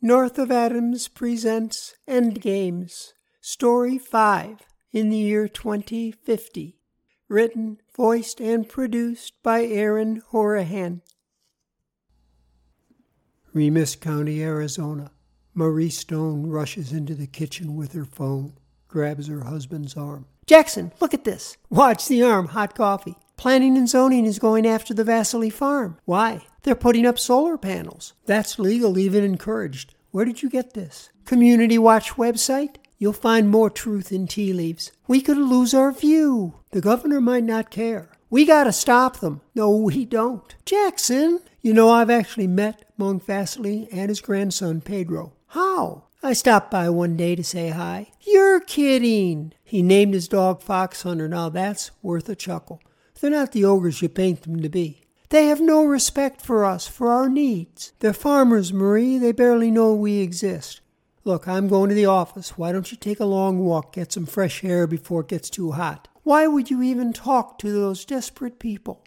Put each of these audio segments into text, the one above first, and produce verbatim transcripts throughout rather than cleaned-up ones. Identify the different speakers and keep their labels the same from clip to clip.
Speaker 1: North of Adams presents Endgames, Story five, in the year twenty fifty. Written, voiced, and produced by Aaron Horahan. Remus County, Arizona. Marie Stone rushes into the kitchen with her phone, grabs her husband's arm. Jackson, look at this. Watch the arm, hot coffee. Planning and zoning is going after the Vasily farm. Why? They're putting up solar panels. That's legal, even encouraged. Where did you get this? Community Watch website? You'll find more truth in tea leaves. We could lose our view. The governor might not care. We gotta stop them. No, we don't. Jackson, you know I've actually met Monk Vasily and his grandson Pedro. How? I stopped by one day to say hi. You're kidding. He named his dog Fox Hunter. Now that's worth a chuckle. They're not the ogres you paint them to be. They have no respect for us, for our needs. They're farmers, Marie. They barely know we exist. Look, I'm going to the office. Why don't you take a long walk, get some fresh air before it gets too hot? Why would you even talk to those desperate people?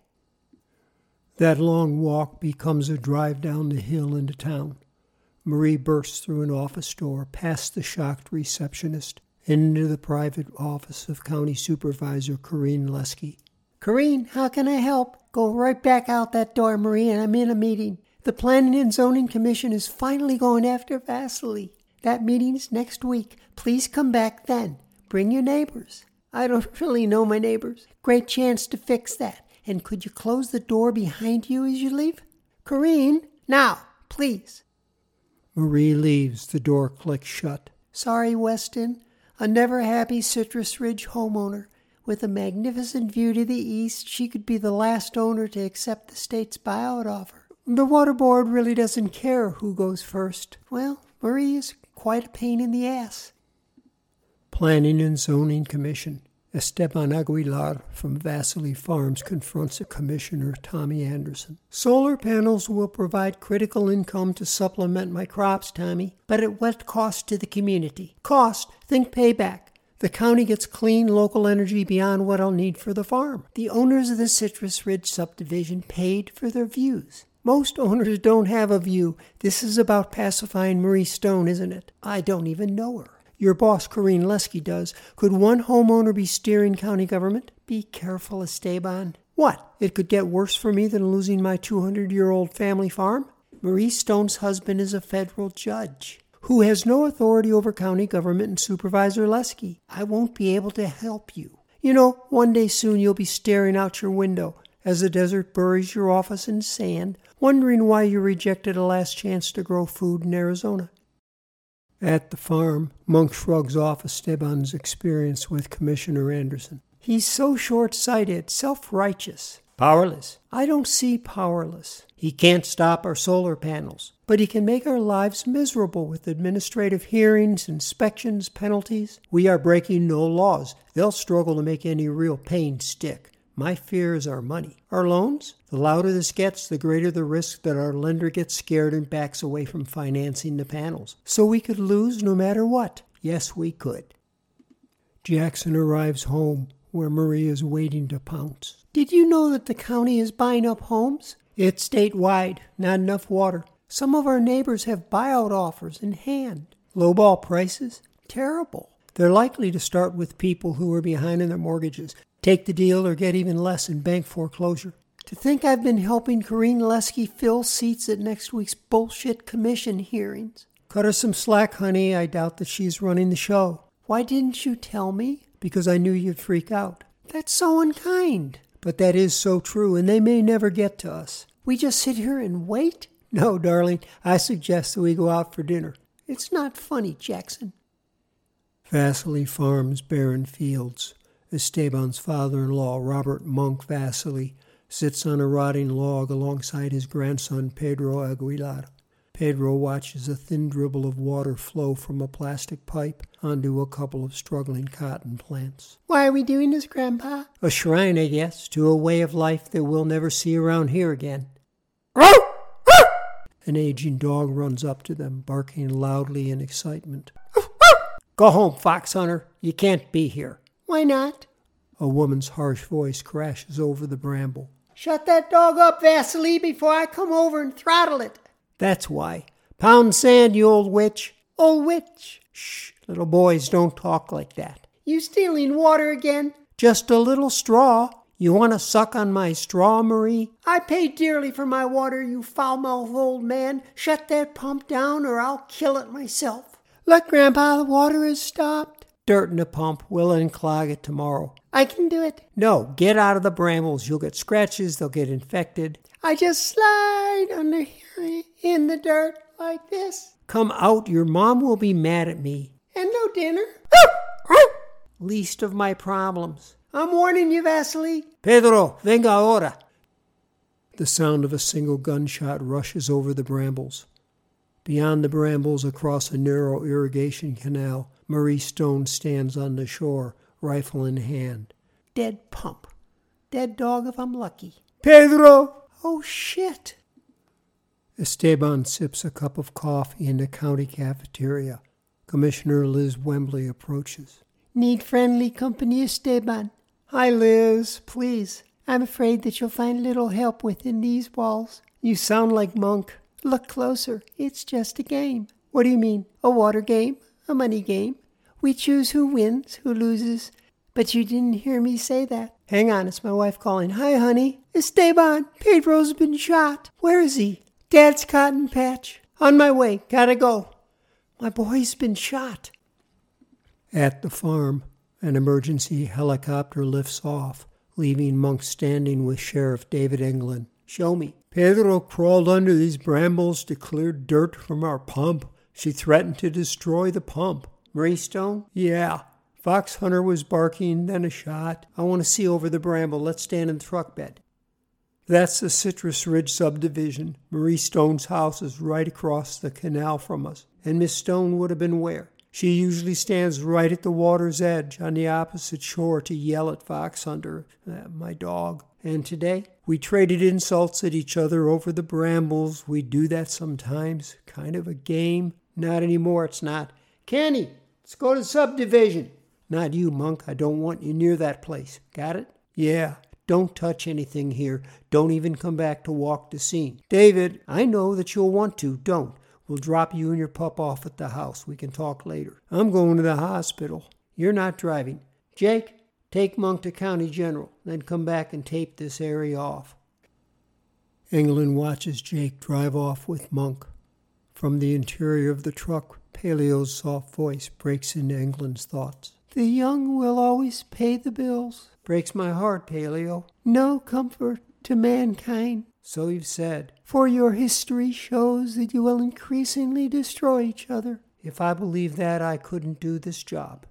Speaker 1: That long walk becomes a drive down the hill into town. Marie bursts through an office door, past the shocked receptionist, into the private office of County Supervisor Corinne Lesky. Corinne, how can I help? Go right back out that door, Marie, and I'm in a meeting. The Planning and Zoning Commission is finally going after Vasily. That meeting's next week. Please come back then. Bring your neighbors. I don't really know my neighbors. Great chance to fix that. And could you close the door behind you as you leave? Corinne, now, please. Marie leaves. The door clicks shut. Sorry, Weston. A never-happy Citrus Ridge homeowner. With a magnificent view to the east, she could be the last owner to accept the state's buyout offer. The water board really doesn't care who goes first. Well, Marie is quite a pain in the ass. Planning and Zoning Commission. Esteban Aguilar from Vasily Farms confronts a commissioner, Tommy Anderson. Solar panels will provide critical income to supplement my crops, Tommy, but at what cost to the community? Cost? Think payback. The county gets clean local energy beyond what I'll need for the farm. The owners of the Citrus Ridge subdivision paid for their views. Most owners don't have a view. This is about pacifying Marie Stone, isn't it? I don't even know her. Your boss, Corinne Lesky, does. Could one homeowner be steering county government? Be careful, Esteban. What? It could get worse for me than losing my two hundred year old family farm? Marie Stone's husband is a federal judge who has no authority over county government and Supervisor Lesky. I won't be able to help you. You know, one day soon you'll be staring out your window as the desert buries your office in sand, wondering why you rejected a last chance to grow food in Arizona. At the farm, Monk shrugs off Esteban's experience with Commissioner Anderson. He's so short-sighted, self-righteous, powerless. I don't see powerless. He can't stop our solar panels, but he can make our lives miserable with administrative hearings, inspections, penalties. We are breaking no laws. They'll struggle to make any real pain stick. My fear is our money. Our loans? The louder this gets, the greater the risk that our lender gets scared and backs away from financing the panels. So we could lose no matter what. Yes, we could. Jackson arrives home, where Marie is waiting to pounce. Did you know that the county is buying up homes? It's statewide, not enough water. Some of our neighbors have buyout offers in hand. Lowball prices? Terrible. They're likely to start with people who are behind in their mortgages. Take the deal or get even less in bank foreclosure. To think I've been helping Corinne Lesky fill seats at next week's bullshit commission hearings. Cut her some slack, honey. I doubt that she's running the show. Why didn't you tell me? Because I knew you'd freak out. That's so unkind. But that is so true, and they may never get to us. We just sit here and wait? No, darling. I suggest that we go out for dinner. It's not funny, Jackson. Vasily Farms, barren fields. Esteban's father-in-law, Robert Monk Vasily, sits on a rotting log alongside his grandson, Pedro Aguilar. Pedro watches a thin dribble of water flow from a plastic pipe onto a couple of struggling cotton plants. Why are we doing this, Grandpa? A shrine, I guess, to a way of life that we'll never see around here again. An aging dog runs up to them, barking loudly in excitement. Go home, Fox Hunter. You can't be here. Why not? A woman's harsh voice crashes over the bramble. Shut that dog up, Vasily, before I come over and throttle it. That's why. Pound sand, you old witch. Old witch. Shh, little boys don't talk like that. You stealing water again? Just a little straw. You want to suck on my straw, Marie? I pay dearly for my water, you foul-mouthed old man. Shut that pump down or I'll kill it myself. Look, Grandpa, the water has stopped. Dirt in the pump. We'll unclog it tomorrow. I can do it. No, get out of the brambles. You'll get scratches. They'll get infected. I just slide under here in the dirt like this. Come out. Your mom will be mad at me. And no dinner. Least of my problems. I'm warning you, Vasily. Pedro, venga ahora. The sound of a single gunshot rushes over the brambles. Beyond the brambles, across a narrow irrigation canal, Marie Stone stands on the shore, rifle in hand. Dead pump. Dead dog if I'm lucky. Pedro! Oh, shit. Esteban sips a cup of coffee in the county cafeteria. Commissioner Liz Wembley approaches. Need friendly company, Esteban. Hi, Liz. Please. I'm afraid that you'll find little help within these walls. You sound like Monk. Look closer. It's just a game. What do you mean? A water game? A money game? We choose who wins, who loses. But you didn't hear me say that. Hang on, it's my wife calling. Hi, honey. Esteban, Pedro's been shot. Where is he? Dad's cotton patch. On my way. Gotta go. My boy's been shot. At the farm, an emergency helicopter lifts off, leaving Monk standing with Sheriff David Englund. Show me. Pedro crawled under these brambles to clear dirt from our pump. She threatened to destroy the pump. Marie Stone? Yeah. Fox Hunter was barking, then a shot. I want to see over the bramble. Let's stand in the truck bed. That's the Citrus Ridge subdivision. Marie Stone's house is right across the canal from us. And Miss Stone would have been where? She usually stands right at the water's edge on the opposite shore to yell at Fox Hunter, uh, my dog. And today, we traded insults at each other over the brambles. We do that sometimes. Kind of a game. Not anymore, it's not. Kenny, let's go to subdivision. Not you, Monk. I don't want you near that place. Got it? Yeah. Don't touch anything here. Don't even come back to walk the scene. David, I know that you'll want to. Don't. We'll drop you and your pup off at the house. We can talk later. I'm going to the hospital. You're not driving. Jake, take Monk to County General, then come back and tape this area off. Englund watches Jake drive off with Monk. From the interior of the truck, Paleo's soft voice breaks into Englund's thoughts. The young will always pay the bills. Breaks my heart, Paleo. No comfort to mankind. So you've said. For your history shows that you will increasingly destroy each other. If I believed that, I couldn't do this job.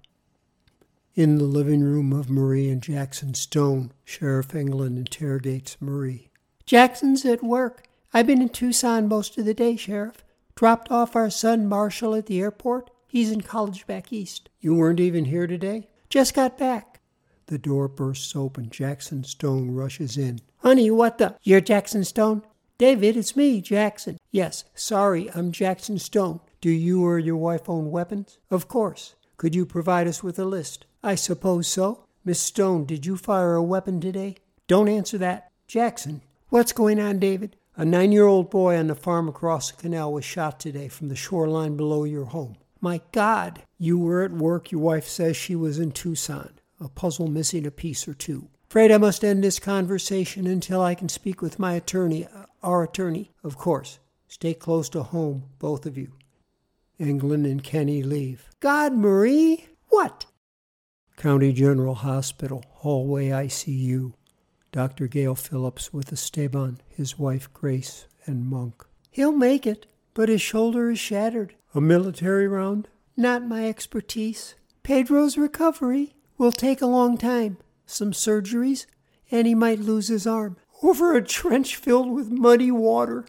Speaker 1: In the living room of Marie and Jackson Stone, Sheriff Englund interrogates Marie. Jackson's at work. I've been in Tucson most of the day, Sheriff. Dropped off our son Marshall at the airport. He's in college back east. You weren't even here today? Just got back. The door bursts open. Jackson Stone rushes in. Honey, what the? You're Jackson Stone? David, it's me, Jackson. Yes, sorry, I'm Jackson Stone. Do you or your wife own weapons? Of course. Could you provide us with a list? I suppose so. Miss Stone, did you fire a weapon today? Don't answer that. Jackson, what's going on, David? A nine-year-old boy on the farm across the canal was shot today from the shoreline below your home. My God, you were at work. Your wife says she was in Tucson. A puzzle missing a piece or two. Afraid I must end this conversation until I can speak with my attorney, uh, our attorney, of course. Stay close to home, both of you. Englund and Kenny leave. God, Marie, what? County General Hospital, hallway I C U. Doctor Gail Phillips with Esteban, his wife Grace, and Monk. He'll make it, but his shoulder is shattered. A military round? Not my expertise. Pedro's recovery will take a long time. Some surgeries, and he might lose his arm. Over a trench filled with muddy water.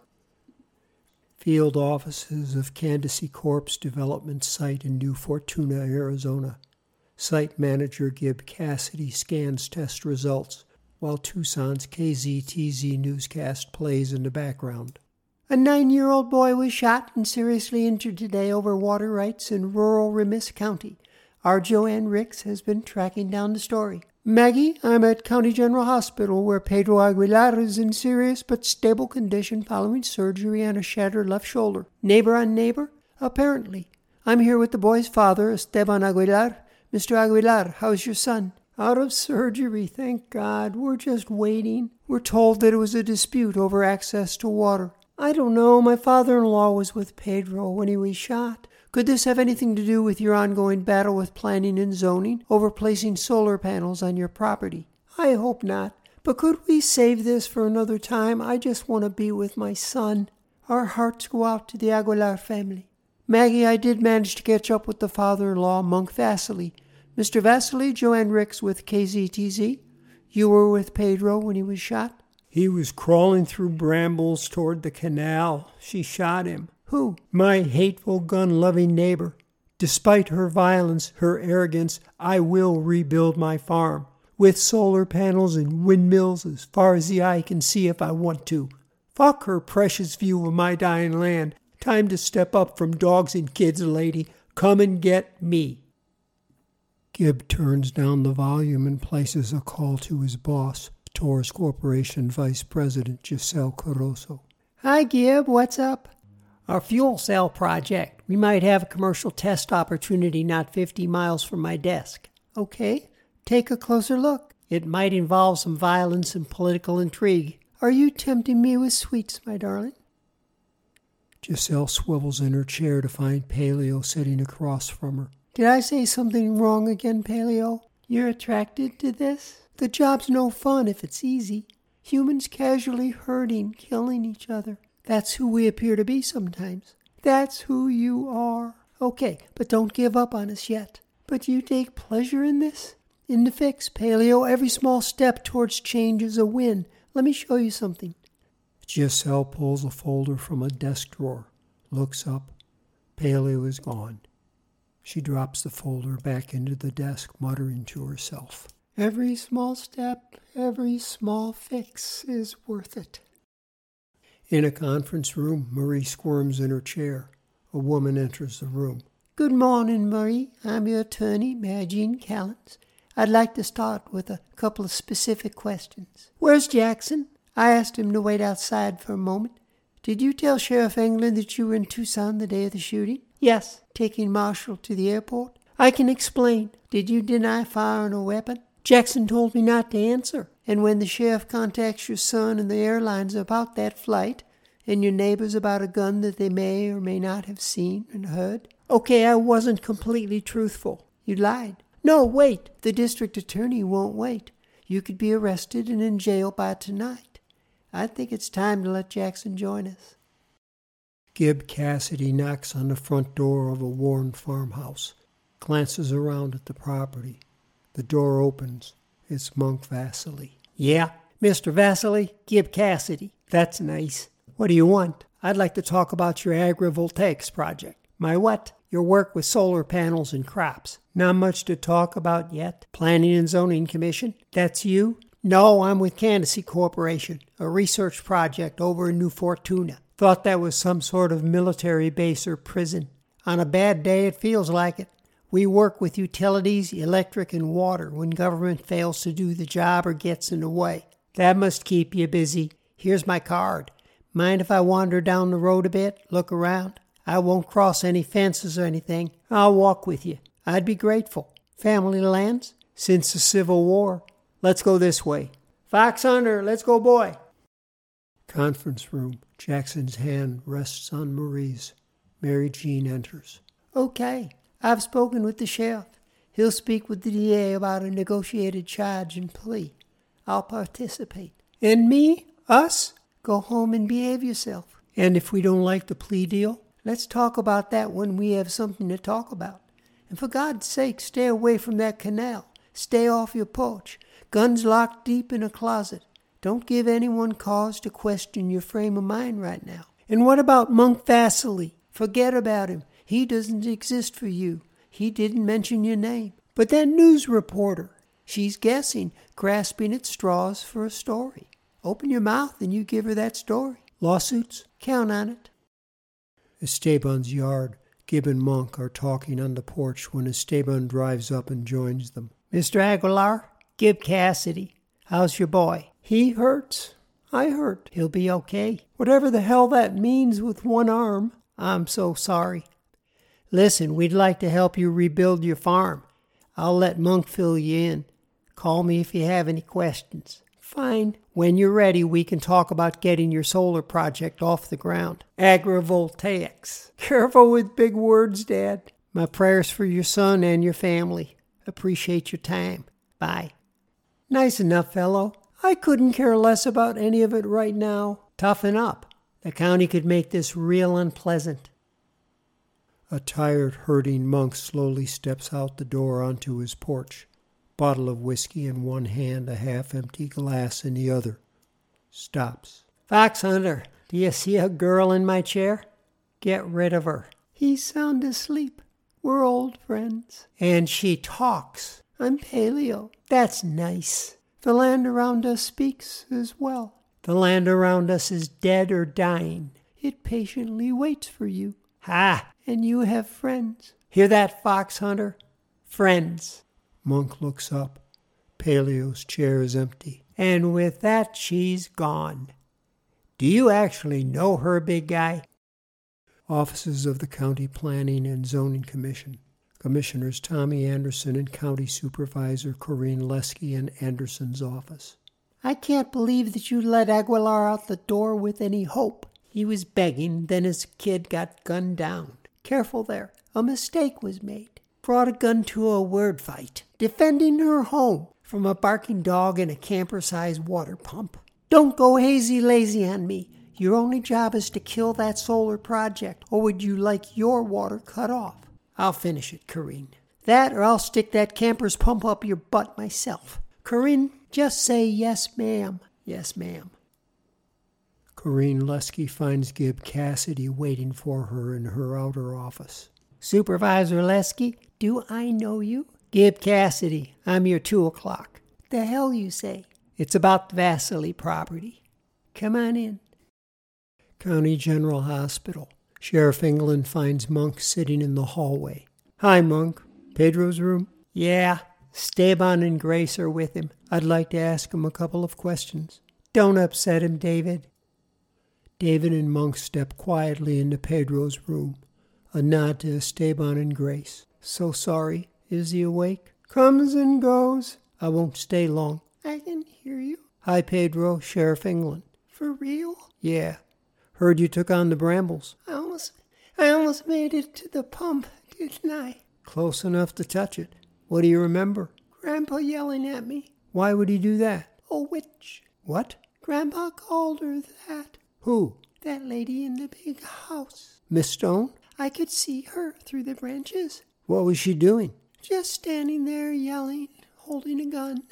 Speaker 1: Field offices of Candace Corp's development site in New Fortuna, Arizona. Site manager Gib Cassidy scans test results, while Tucson's K Z T Z newscast plays in the background. A nine-year-old boy was shot and seriously injured today over water rights in rural Remis County. Our Joanne Ricks has been tracking down the story. Maggie, I'm at County General Hospital where Pedro Aguilar is in serious but stable condition following surgery on a shattered left shoulder. Neighbor on neighbor? Apparently. I'm here with the boy's father, Esteban Aguilar. Mister Aguilar, how's your son? Out of surgery, thank God. We're just waiting. We're told that it was a dispute over access to water. I don't know. My father-in-law was with Pedro when he was shot. Could this have anything to do with your ongoing battle with planning and zoning over placing solar panels on your property? I hope not. But could we save this for another time? I just want to be with my son. Our hearts go out to the Aguilar family. Maggie, I did manage to catch up with the father-in-law, Monk Vasily. Mister Vasily, Joanne Ricks with K Z T Z. You were with Pedro when he was shot? He was crawling through brambles toward the canal. She shot him. Who? My hateful gun-loving neighbor. Despite her violence, her arrogance, I will rebuild my farm. With solar panels and windmills as far as the eye can see if I want to. Fuck her precious view of my dying land. Time to step up from dogs and kids, lady. Come and get me. Gibb turns down the volume and places a call to his boss, Taurus Corporation Vice President Giselle Caroso. Hi, Gibb. What's up? Our fuel cell project. We might have a commercial test opportunity not fifty miles from my desk. Okay. Take a closer look. It might involve some violence and political intrigue. Are you tempting me with sweets, my darling? Giselle swivels in her chair to find Paleo sitting across from her. Did I say something wrong again, Paleo? You're attracted to this? The job's no fun if it's easy. Humans casually hurting, killing each other. That's who we appear to be sometimes. That's who you are. Okay, but don't give up on us yet. But you take pleasure in this? In the fix, Paleo, every small step towards change is a win. Let me show you something. Giselle pulls a folder from a desk drawer, looks up. Paleo is gone. She drops the folder back into the desk, muttering to herself. Every small step, every small fix is worth it. In a conference room, Marie squirms in her chair. A woman enters the room. Good morning, Marie. I'm your attorney, Mary Jean Callens. I'd like to start with a couple of specific questions. Where's Jackson? I asked him to wait outside for a moment. Did you tell Sheriff England that you were in Tucson the day of the shooting? Yes. Taking Marshall to the airport? I can explain. Did you deny firing a weapon? Jackson told me not to answer. And when the sheriff contacts your son and the airlines about that flight, and your neighbors about a gun that they may or may not have seen and heard? Okay, I wasn't completely truthful. You lied. No, wait. The district attorney won't wait. You could be arrested and in jail by tonight. I think it's time to let Jackson join us. Gibb Cassidy knocks on the front door of a worn farmhouse, glances around at the property. The door opens. It's Monk Vasily. Yeah, Mister Vasily, Gibb Cassidy. That's nice. What do you want? I'd like to talk about your agrivoltaics project. My what? Your work with solar panels and crops. Not much to talk about yet. Planning and Zoning Commission. That's you? No, I'm with Candace Corporation, a research project over in New Fortuna. Thought that was some sort of military base or prison. On a bad day, it feels like it. We work with utilities, electric, and water when government fails to do the job or gets in the way. That must keep you busy. Here's my card. Mind if I wander down the road a bit, look around? I won't cross any fences or anything. I'll walk with you. I'd be grateful. Family lands? Since the Civil War. Let's go this way. Fox Hunter, let's go, boy. Conference room. Jackson's hand rests on Marie's. Mary Jean enters. Okay. I've spoken with the sheriff. He'll speak with the D A about a negotiated charge and plea. I'll participate. And me? Us? Go home and behave yourself. And if we don't like the plea deal, let's talk about that when we have something to talk about. And for God's sake, stay away from that canal. Stay off your porch. Guns locked deep in a closet. Don't give anyone cause to question your frame of mind right now. And what about Monk Vasily? Forget about him. He doesn't exist for you. He didn't mention your name. But that news reporter, she's guessing, grasping at straws for a story. Open your mouth and you give her that story. Lawsuits? Count on it. Esteban's yard. Gibb and Monk are talking on the porch when Esteban drives up and joins them. Mister Aguilar, Gib Cassidy. How's your boy? He hurts. I hurt. He'll be okay. Whatever the hell that means with one arm. I'm so sorry. Listen, we'd like to help you rebuild your farm. I'll let Monk fill you in. Call me if you have any questions. Fine. When you're ready, we can talk about getting your solar project off the ground. Agrivoltaics. Careful with big words, Dad. My prayers for your son and your family. Appreciate your time. Bye. Nice enough, fellow. I couldn't care less about any of it right now. Toughen up. The county could make this real unpleasant. A tired, hurting Monk slowly steps out the door onto his porch. Bottle of whiskey in one hand, a half-empty glass in the other. Stops. Fox Hunter, do you see a girl in my chair? Get rid of her. He's sound asleep. We're old friends. And she talks. I'm Paleo. That's nice. The land around us speaks as well. The land around us is dead or dying. It patiently waits for you. Ha! And you have friends. Hear that, Fox Hunter? Friends. Monk looks up. Paleo's chair is empty. And with that, she's gone. Do you actually know her, big guy? Offices of the County Planning and Zoning Commission. Commissioners Tommy Anderson and County Supervisor Corinne Lesky in Anderson's office. I can't believe that you let Aguilar out the door with any hope. He was begging, then his kid got gunned down. Careful there. A mistake was made. Brought a gun to a word fight, defending her home from a barking dog and a camper-sized water pump. Don't go hazy-lazy on me. Your only job is to kill that solar project, or would you like your water cut off? I'll finish it, Corinne. That, or I'll stick that camper's pump up your butt myself. Corinne, just say yes, ma'am. Yes, ma'am. Corinne Lesky finds Gib Cassidy waiting for her in her outer office. Supervisor Lesky, do I know you? Gib Cassidy, I'm your two o'clock. The hell you say? It's about the Vasily property. Come on in. County General Hospital. Sheriff England finds Monk sitting in the hallway. Hi, Monk. Pedro's room? Yeah. Esteban and Grace are with him. I'd like to ask him a couple of questions. Don't upset him, David. David and Monk step quietly into Pedro's room. A nod to Esteban and Grace. So sorry. Is he awake? Comes and goes. I won't stay long. I can hear you. Hi, Pedro. Sheriff England. For real? Yeah. Heard you took on the Brambles. I almost, I almost made it to the pump, didn't I? Close enough to touch it. What do you remember? Grandpa yelling at me. Why would he do that? A witch. What? Grandpa called her that. Who? That lady in the big house. Miss Stone? I could see her through the branches. What was she doing? Just standing there yelling, holding a gun.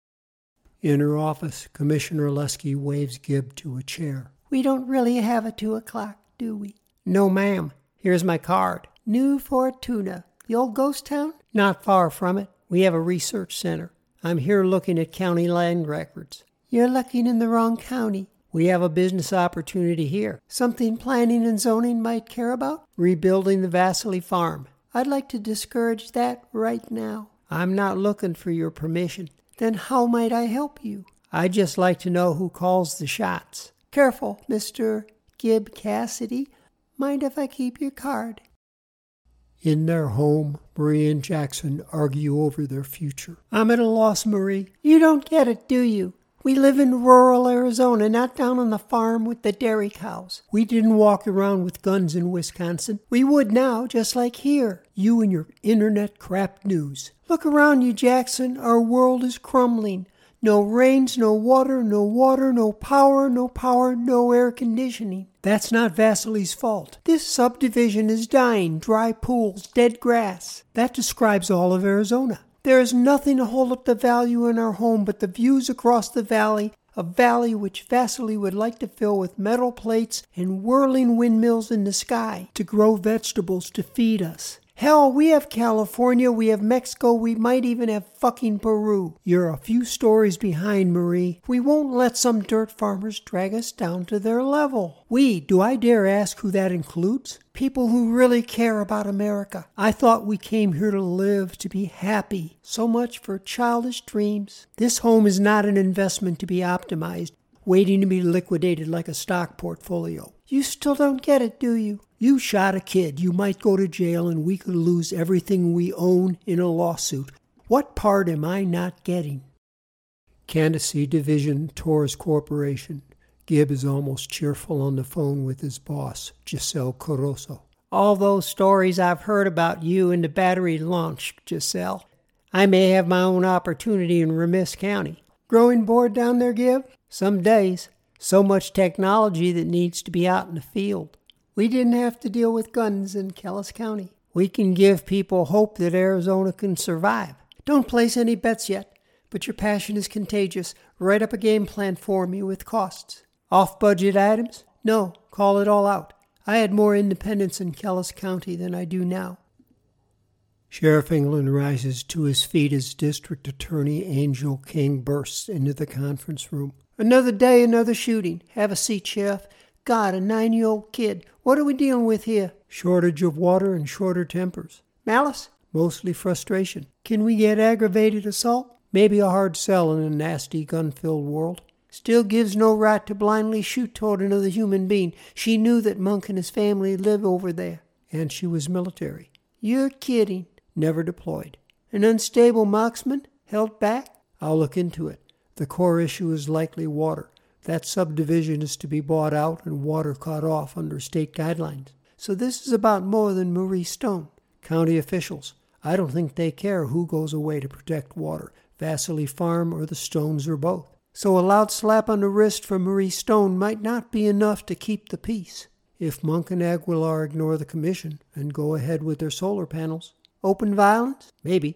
Speaker 1: In her office, Commissioner Lesky waves Gib to a chair. We don't really have a two o'clock, do we? No, ma'am. Here's my card. New Fortuna. The old ghost town? Not far from it. We have a research center. I'm here looking at county land records. You're looking in the wrong county. We have a business opportunity here. Something planning and zoning might care about? Rebuilding the Vasily farm. I'd like to discourage that right now. I'm not looking for your permission. Then how might I help you? I'd just like to know who calls the shots. Careful, Mister Gib Cassidy. Mind if I keep your card? In their home, Marie and Jackson argue over their future. I'm at a loss, Marie. You don't get it, do you? We live in rural Arizona, not down on the farm with the dairy cows. We didn't walk around with guns in Wisconsin. We would now, just like here. You and your internet crap news. Look around you, Jackson. Our world is crumbling. No rains, no water, no water, no power, no power, no air conditioning. That's not Vasily's fault. This subdivision is dying. Dry pools, dead grass. That describes all of Arizona. There is nothing to hold up the value in our home but the views across the valley, a valley which Vasily would like to fill with metal plates and whirling windmills in the sky to grow vegetables to feed us. Hell, we have California, we have Mexico, we might even have fucking Peru. You're a few stories behind, Marie. We won't let some dirt farmers drag us down to their level. We, do I dare ask who that includes? People who really care about America. I thought we came here to live, to be happy. So much for childish dreams. This home is not an investment to be optimized, waiting to be liquidated like a stock portfolio. You still don't get it, do you? You shot a kid. You might go to jail and we could lose everything we own in a lawsuit. What part am I not getting? Candace Division, Torres Corporation. Gibb is almost cheerful on the phone with his boss, Giselle Corozo. All those stories I've heard about you and the battery launch, Giselle. I may have my own opportunity in Remis County. Growing bored down there, Gibb? Some days. So much technology that needs to be out in the field. We didn't have to deal with guns in Kellis County. We can give people hope that Arizona can survive. Don't place any bets yet, but your passion is contagious. Write up a game plan for me with costs. Off-budget items? No, call it all out. I had more independence in Kellis County than I do now. Sheriff England rises to his feet as District Attorney Angel King bursts into the conference room. Another day, another shooting. Have a seat, Sheriff. God, a nine-year-old kid. What are we dealing with here? Shortage of water and shorter tempers. Malice? Mostly frustration. Can we get aggravated assault? Maybe a hard sell in a nasty gun-filled world. Still gives no right to blindly shoot toward another human being. She knew that Monk and his family live over there. And she was military. You're kidding. Never deployed. An unstable marksman? Held back? I'll look into it. The core issue is likely water. That subdivision is to be bought out and water cut off under state guidelines. So this is about more than Marie Stone. County officials. I don't think they care who goes away to protect water, Vasily Farm or the Stones or both. So a loud slap on the wrist from Marie Stone might not be enough to keep the peace. If Monk and Aguilar ignore the commission and go ahead with their solar panels. Open violence? Maybe.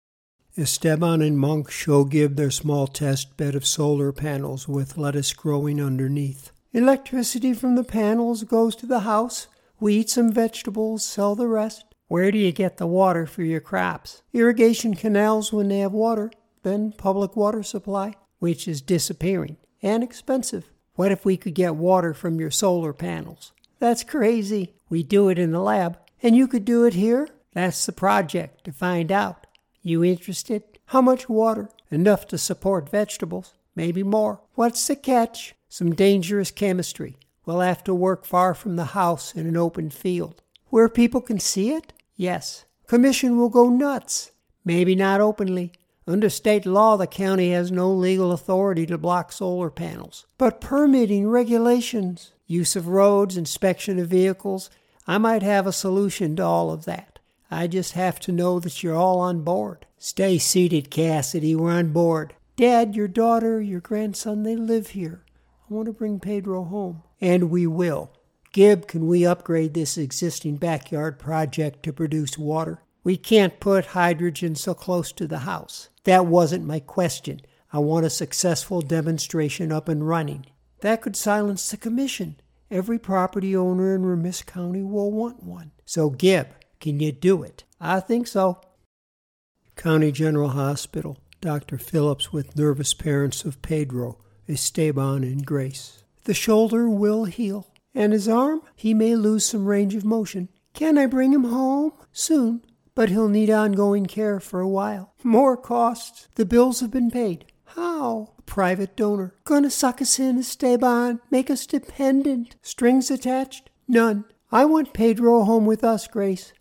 Speaker 1: Esteban and Monk show Gibb their small test bed of solar panels with lettuce growing underneath. Electricity from the panels goes to the house. We eat some vegetables, sell the rest. Where do you get the water for your crops? Irrigation canals when they have water, then public water supply, which is disappearing and expensive. What if we could get water from your solar panels? That's crazy. We do it in the lab. And you could do it here? That's the project, to find out. You interested? How much water? Enough to support vegetables. Maybe more. What's the catch? Some dangerous chemistry. We'll have to work far from the house in an open field. Where people can see it? Yes. Commission will go nuts. Maybe not openly. Under state law, the county has no legal authority to block solar panels. But permitting, regulations, use of roads, inspection of vehicles, I might have a solution to all of that. I just have to know that you're all on board. Stay seated, Cassidy. We're on board. Dad, your daughter, your grandson, they live here. I want to bring Pedro home. And we will. Gibb, can we upgrade this existing backyard project to produce water? We can't put hydrogen so close to the house. That wasn't my question. I want a successful demonstration up and running. That could silence the commission. Every property owner in Remis County will want one. So, Gibb, can you do it? I think so. County General Hospital. Doctor Phillips with nervous parents of Pedro, Esteban, and Grace. The shoulder will heal. And his arm? He may lose some range of motion. Can I bring him home? Soon. But he'll need ongoing care for a while. More costs. The bills have been paid. How? A private donor. Gonna suck us in, Esteban. Make us dependent. Strings attached? None. I want Pedro home with us, Grace.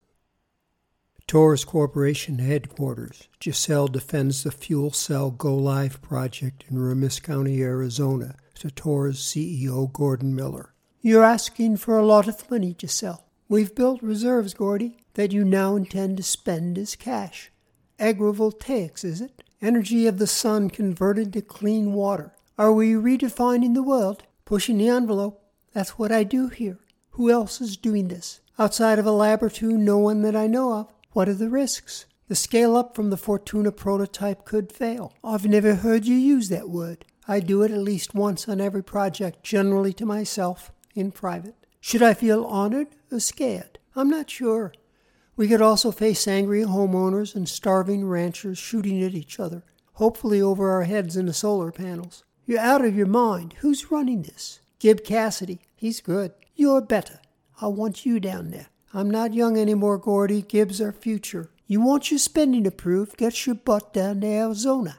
Speaker 1: Torres Corporation headquarters. Giselle defends the fuel cell Go Live project in Remis County, Arizona, to Torres C E O Gordon Miller. You're asking for a lot of money, Giselle. We've built reserves, Gordy, that you now intend to spend as cash. Agrivoltaics, is it? Energy of the sun converted to clean water. Are we redefining the world? Pushing the envelope? That's what I do here. Who else is doing this? Outside of a lab or two, no one that I know of. What are the risks? The scale-up from the Fortuna prototype could fail. I've never heard you use that word. I do it at least once on every project, generally to myself, in private. Should I feel honored or scared? I'm not sure. We could also face angry homeowners and starving ranchers shooting at each other, hopefully over our heads in the solar panels. You're out of your mind. Who's running this? Gib Cassidy. He's good. You're better. I want you down there. I'm not young anymore, Gordy. Gib's our future. You want your spending approved, get your butt down to Arizona.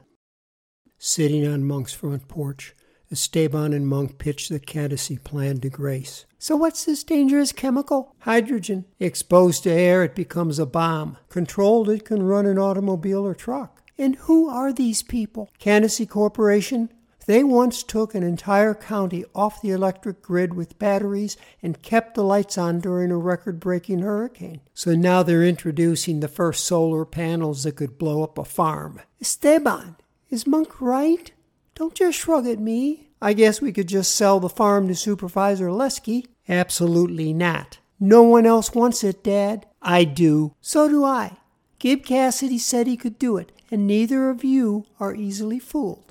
Speaker 1: Sitting on Monk's front porch, Esteban and Monk pitched the Candace plan to Grace. So what's this dangerous chemical? Hydrogen. Exposed to air, it becomes a bomb. Controlled, it can run an automobile or truck. And who are these people? Candace Corporation? They once took an entire county off the electric grid with batteries and kept the lights on during a record-breaking hurricane. So now they're introducing the first solar panels that could blow up a farm. Esteban, is Monk right? Don't just shrug at me. I guess we could just sell the farm to Supervisor Lesky. Absolutely not. No one else wants it, Dad. I do. So do I. Gib Cassidy said he could do it, and neither of you are easily fooled.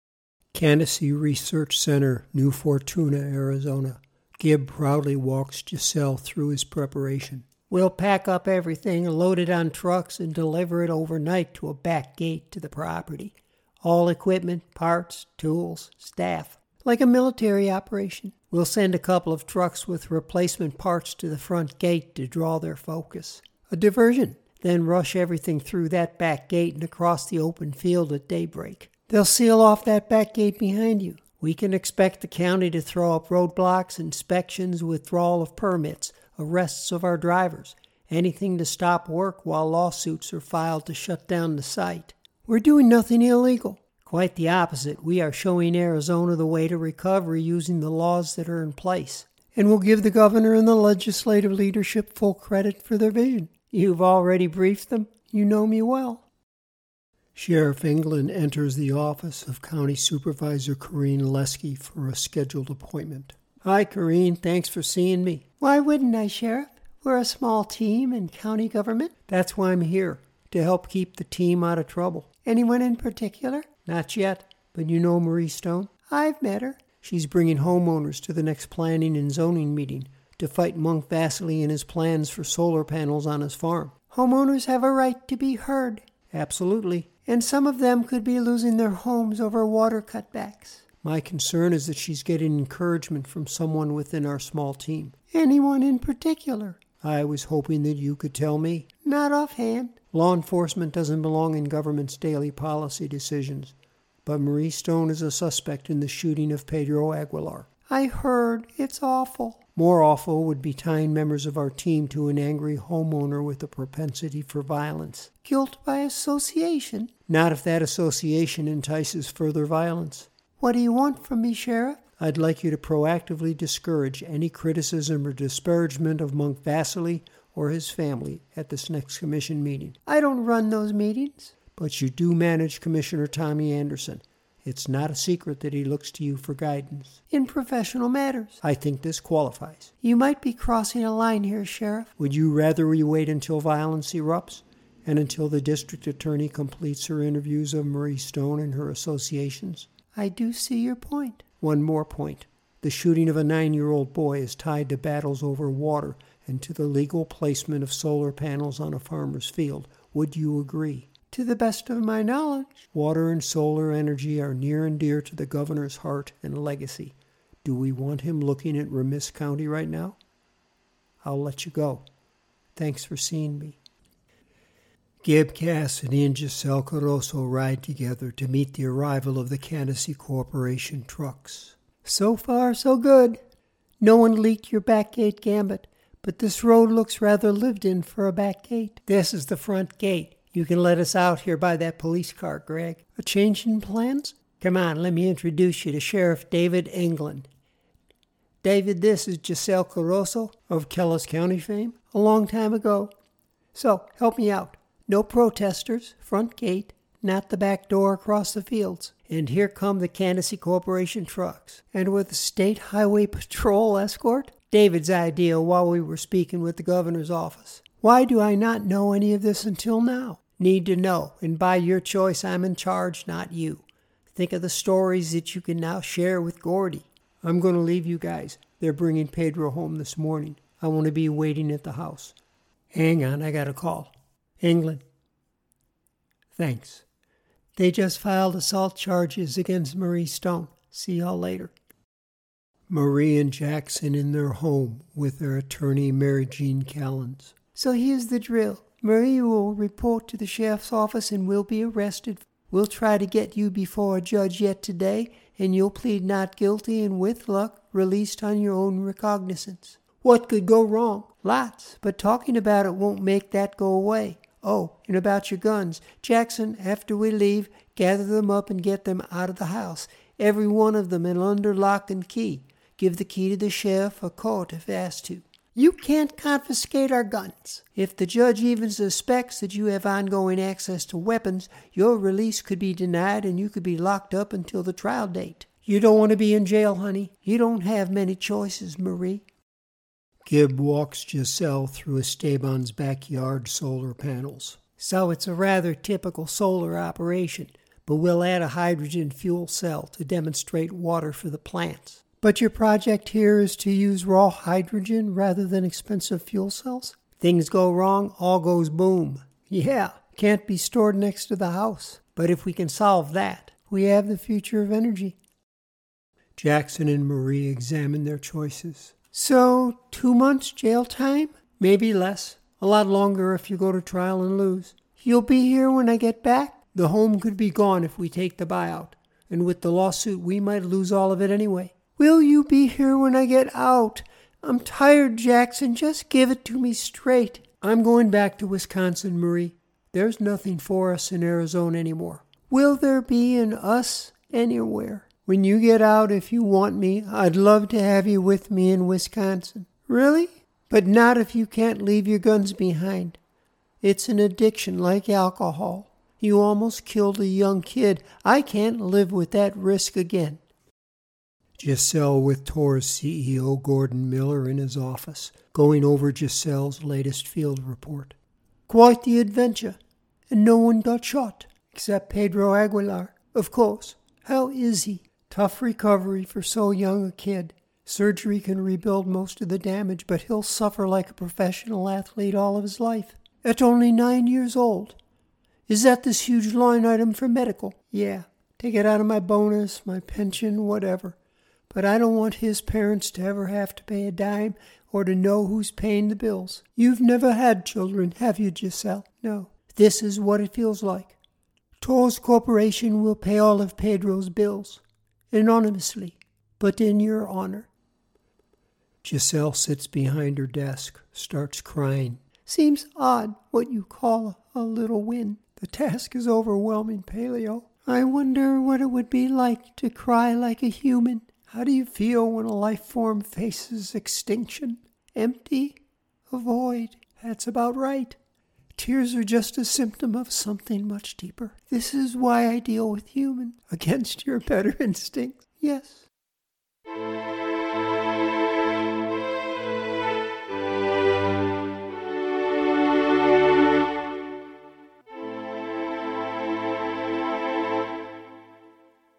Speaker 1: Candace Research Center, New Fortuna, Arizona. Gib proudly walks Giselle through his preparation. We'll pack up everything, load it on trucks, and deliver it overnight to a back gate to the property. All equipment, parts, tools, staff. Like a military operation. We'll send a couple of trucks with replacement parts to the front gate to draw their focus. A diversion. Then rush everything through that back gate and across the open field at daybreak. They'll seal off that back gate behind you. We can expect the county to throw up roadblocks, inspections, withdrawal of permits, arrests of our drivers, anything to stop work while lawsuits are filed to shut down the site. We're doing nothing illegal. Quite the opposite. We are showing Arizona the way to recovery using the laws that are in place. And we'll give the governor and the legislative leadership full credit for their vision. You've already briefed them. You know me well. Sheriff England enters the office of County Supervisor Corrine Lesky for a scheduled appointment. Hi, Corrine. Thanks for seeing me. Why wouldn't I, Sheriff? We're a small team in county government. That's why I'm here, to help keep the team out of trouble. Anyone in particular? Not yet, but you know Marie Stone? I've met her. She's bringing homeowners to the next planning and zoning meeting to fight Monk Vasily and his plans for solar panels on his farm. Homeowners have a right to be heard. Absolutely. And some of them could be losing their homes over water cutbacks. My concern is that she's getting encouragement from someone within our small team. Anyone in particular? I was hoping that you could tell me. Not offhand. Law enforcement doesn't belong in government's daily policy decisions. But Marie Stone is a suspect in the shooting of Pedro Aguilar. I heard. It's awful. More awful would be tying members of our team to an angry homeowner with a propensity for violence. Guilt by association? Not if that association entices further violence. What do you want from me, Sheriff? I'd like you to proactively discourage any criticism or disparagement of Monk Vasily or his family at this next commission meeting. I don't run those meetings. But you do manage Commissioner Tommy Anderson. It's not a secret that he looks to you for guidance. In professional matters. I think this qualifies. You might be crossing a line here, Sheriff. Would you rather we wait until violence erupts and until the district attorney completes her interviews of Marie Stone and her associations? I do see your point. One more point. The shooting of a nine-year-old boy is tied to battles over water and to the legal placement of solar panels on a farmer's field. Would you agree? To the best of my knowledge. Water and solar energy are near and dear to the governor's heart and legacy. Do we want him looking at Remis County right now? I'll let you go. Thanks for seeing me. Gib Cassidy and Giselle Caroso ride together to meet the arrival of the Candace Corporation trucks. So far, so good. No one leaked your back gate gambit, but this road looks rather lived in for a back gate. This is the front gate. You can let us out here by that police car, Greg. A change in plans? Come on, let me introduce you to Sheriff David England. David, this is Giselle Caroso of Kellis County fame, a long time ago. So, help me out. No protesters, front gate, not the back door across the fields. And here come the Candace Corporation trucks. And with a state highway patrol escort? David's idea while we were speaking with the governor's office. Why do I not know any of this until now? Need to know, and by your choice I'm in charge, not you. Think of the stories that you can now share with Gordy. I'm going to leave you guys. They're bringing Pedro home this morning. I want to be waiting at the house. Hang on, I got a call. England. Thanks. They just filed assault charges against Marie Stone. See y'all later. Marie and Jackson in their home with their attorney Mary Jean Callens. So here's the drill. Marie will report to the sheriff's office and will be arrested. We'll try to get you before a judge yet today, and you'll plead not guilty and, with luck, released on your own recognizance. What could go wrong? Lots, but talking about it won't make that go away. Oh, and about your guns. Jackson, after we leave, gather them up and get them out of the house. Every one of them and under lock and key. Give the key to the sheriff or court if asked to. You can't confiscate our guns. If the judge even suspects that you have ongoing access to weapons, your release could be denied and you could be locked up until the trial date. You don't want to be in jail, honey. You don't have many choices, Marie. Gibb walks Giselle through Esteban's backyard solar panels. So it's a rather typical solar operation, but we'll add a hydrogen fuel cell to demonstrate water for the plants. But your project here is to use raw hydrogen rather than expensive fuel cells? Things go wrong, all goes boom. Yeah, can't be stored next to the house. But if we can solve that, we have the future of energy. Jackson and Marie examine their choices. So, two months jail time? Maybe less. A lot longer if you go to trial and lose. You'll be here when I get back? The home could be gone if we take the buyout. And with the lawsuit, we might lose all of it anyway. Will you be here when I get out? I'm tired, Jackson. Just give it to me straight. I'm going back to Wisconsin, Marie. There's nothing for us in Arizona anymore. Will there be an us anywhere? When you get out, if you want me, I'd love to have you with me in Wisconsin. Really? But not if you can't leave your guns behind. It's an addiction like alcohol. You almost killed a young kid. I can't live with that risk again. Giselle with Tor's C E O Gordon Miller in his office, going over Giselle's latest field report. Quite the adventure, and no one got shot, except Pedro Aguilar, of course. How is he? Tough recovery for so young a kid. Surgery can rebuild most of the damage, but he'll suffer like a professional athlete all of his life. At only nine years old. Is that this huge line item for medical? Yeah. Take it out of my bonus, my pension, whatever. But I don't want his parents to ever have to pay a dime or to know who's paying the bills. You've never had children, have you, Giselle? No. This is what it feels like. Torres Corporation will pay all of Pedro's bills. Anonymously, but in your honor. Giselle sits behind her desk, starts crying. Seems odd what you call a little win. The task is overwhelming, Paleo. I wonder what it would be like to cry like a human. How do you feel when a life form faces extinction? Empty? A void. That's about right. Tears are just a symptom of something much deeper. This is why I deal with human, against your better instincts. Yes.